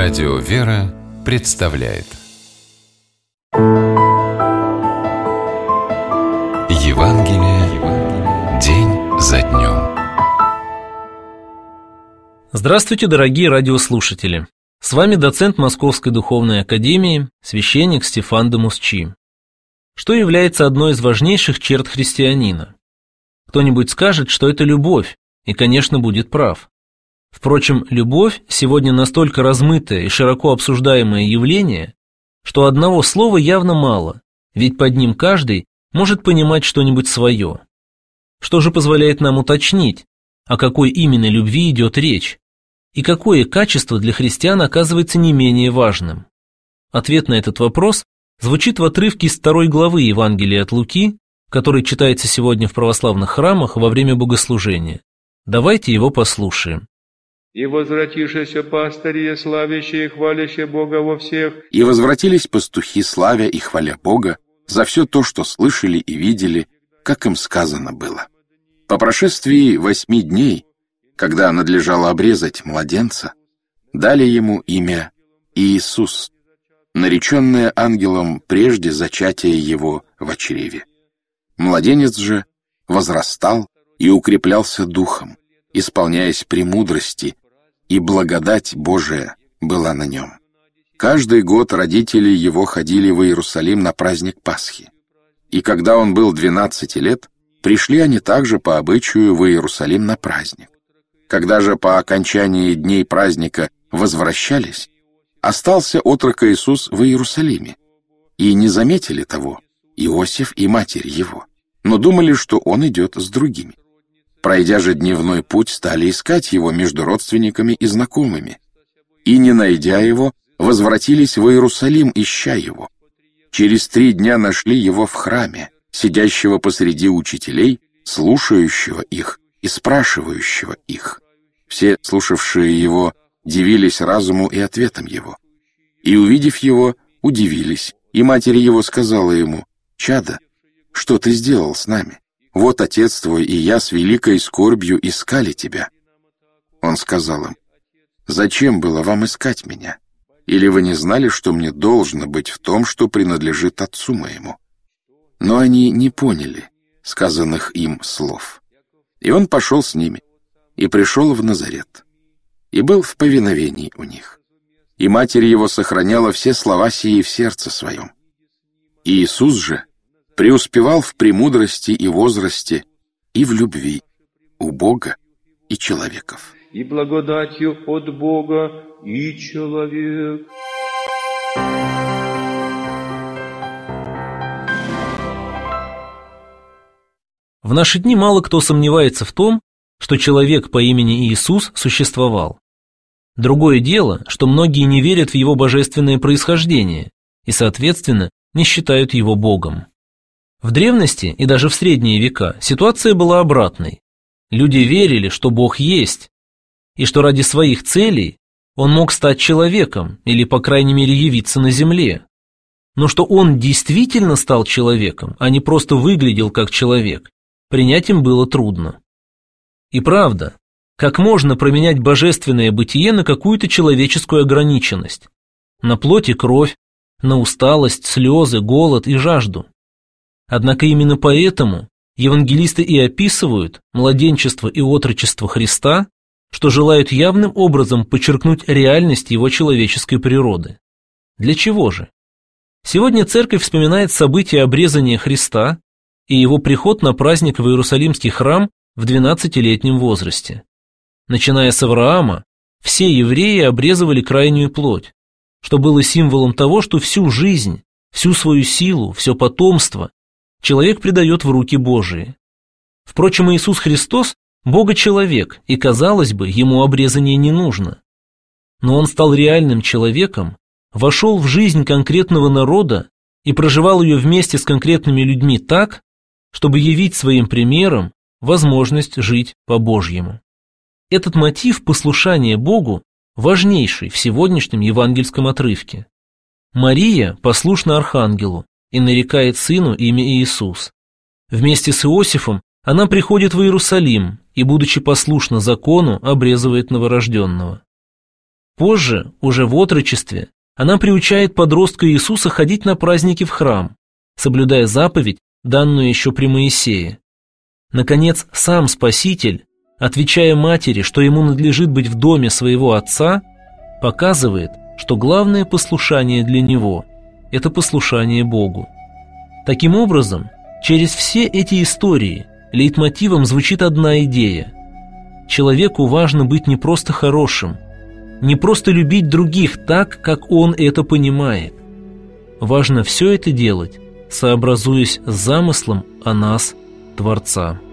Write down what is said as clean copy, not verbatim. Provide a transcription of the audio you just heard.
Радио «Вера» представляет Евангелие день за днем. Здравствуйте, дорогие радиослушатели! С вами доцент Московской Духовной Академии, священник Стефан де Мусчи. Что является одной из важнейших черт христианина? Кто-нибудь скажет, что это любовь, и, конечно, будет прав. Впрочем, любовь сегодня настолько размытое и широко обсуждаемое явление, что одного слова явно мало, ведь под ним каждый может понимать что-нибудь свое. Что же позволяет нам уточнить, о какой именно любви идет речь, и какое качество для христиан оказывается не менее важным? Ответ на этот вопрос звучит в отрывке из 2 главы Евангелия от Луки, который читается сегодня в православных храмах во время богослужения. Давайте его послушаем. «И возвратившиеся пастыри, славящие и хвалящие Бога во всех». И возвратились пастухи, славя и хваля Бога за все то, что слышали и видели, как им сказано было. По прошествии 8 дней, когда надлежало обрезать младенца, дали ему имя Иисус, нареченное ангелом прежде зачатия его во чреве. Младенец же возрастал и укреплялся духом, исполняясь премудрости, и благодать Божия была на нем. Каждый год родители его ходили в Иерусалим на праздник Пасхи. И когда он был 12 лет, пришли они также по обычаю в Иерусалим на праздник. Когда же по окончании дней праздника возвращались, остался отрок Иисус в Иерусалиме. И не заметили того Иосиф и матерь его, но думали, что он идет с другими. Пройдя же дневной путь, стали искать его между родственниками и знакомыми. И, не найдя его, возвратились в Иерусалим, ища его. Через 3 дня нашли его в храме, сидящего посреди учителей, слушающего их и спрашивающего их. Все, слушавшие его, дивились разуму и ответам его. И, увидев его, удивились, и матерь его сказала ему: «Чадо, что ты сделал с нами? Вот отец твой и я с великой скорбью искали тебя». Он сказал им: «Зачем было вам искать меня? Или вы не знали, что мне должно быть в том, что принадлежит отцу моему?» Но они не поняли сказанных им слов. И он пошел с ними, и пришел в Назарет, и был в повиновении у них. И матерь его сохраняла все слова сии в сердце своем. И Иисус же преуспевал в премудрости и возрасте, и в любви у Бога и человеков. И благодатью от Бога и человек. В наши дни мало кто сомневается в том, что человек по имени Иисус существовал. Другое дело, что многие не верят в его божественное происхождение и, соответственно, не считают его Богом. В древности и даже в средние века ситуация была обратной. Люди верили, что Бог есть, и что ради своих целей Он мог стать человеком или, по крайней мере, явиться на земле. Но что Он действительно стал человеком, а не просто выглядел как человек, принять им было трудно. И правда, как можно променять божественное бытие на какую-то человеческую ограниченность? На плоть и кровь, на усталость, слезы, голод и жажду. Однако именно поэтому евангелисты и описывают младенчество и отрочество Христа, что желают явным образом подчеркнуть реальность его человеческой природы. Для чего же? Сегодня церковь вспоминает события обрезания Христа и его приход на праздник в Иерусалимский храм в 12-летнем возрасте. Начиная с Авраама, все евреи обрезывали крайнюю плоть, что было символом того, что всю жизнь, всю свою силу, все потомство человек предает в руки Божии. Впрочем, Иисус Христос – Бога-человек, и, казалось бы, ему обрезание не нужно. Но он стал реальным человеком, вошел в жизнь конкретного народа и проживал ее вместе с конкретными людьми так, чтобы явить своим примером возможность жить по-божьему. Этот мотив послушания Богу важнейший в сегодняшнем евангельском отрывке. Мария послушна архангелу и нарекает сыну имя Иисус. Вместе с Иосифом она приходит в Иерусалим и, будучи послушна закону, обрезывает новорожденного. Позже, уже в отрочестве, она приучает подростка Иисуса ходить на праздники в храм, соблюдая заповедь, данную еще при Моисее. Наконец, сам Спаситель, отвечая матери, что ему надлежит быть в доме своего отца, показывает, что главное послушание для него – это послушание Богу. Таким образом, через все эти истории лейтмотивом звучит одна идея. Человеку важно быть не просто хорошим, не просто любить других так, как он это понимает. Важно все это делать, сообразуясь с замыслом о нас, Творца.